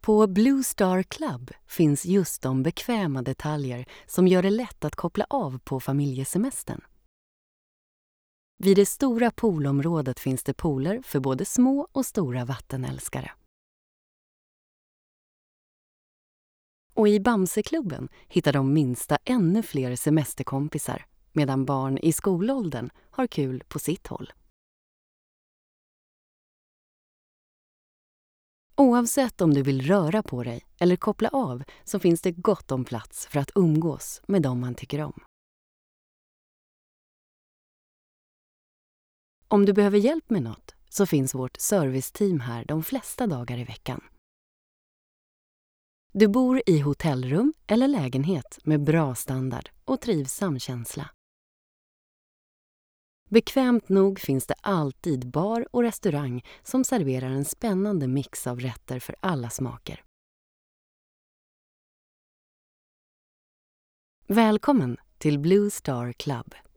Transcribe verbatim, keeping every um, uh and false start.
På Blue Star Club finns just de bekväma detaljer som gör det lätt att koppla av på familjesemestern. Vid det stora poolområdet finns det pooler för både små och stora vattenälskare. Och i Bamseklubben hittar de minsta ännu fler semesterkompisar, medan barn i skolåldern har kul på sitt håll. Oavsett om du vill röra på dig eller koppla av så finns det gott om plats för att umgås med dem man tycker om. Om du behöver hjälp med något så finns vårt serviceteam här de flesta dagar i veckan. Du bor i hotellrum eller lägenhet med bra standard och trivsam känsla. Bekvämt nog finns det alltid bar och restaurang som serverar en spännande mix av rätter för alla smaker. Välkommen till Blue Star Club.